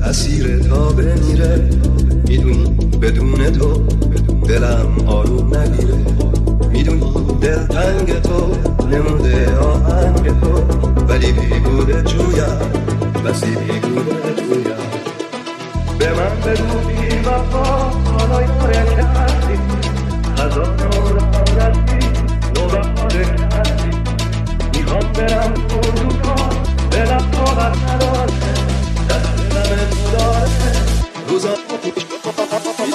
اسیر تا بمیره. میدونی بدون تو دلم آروم نگیره. میدونی دل تنگ تو نموده آهنگ تو، ولی بیگوده جویم بسی بیگوده جویم. به من بگو بی وفا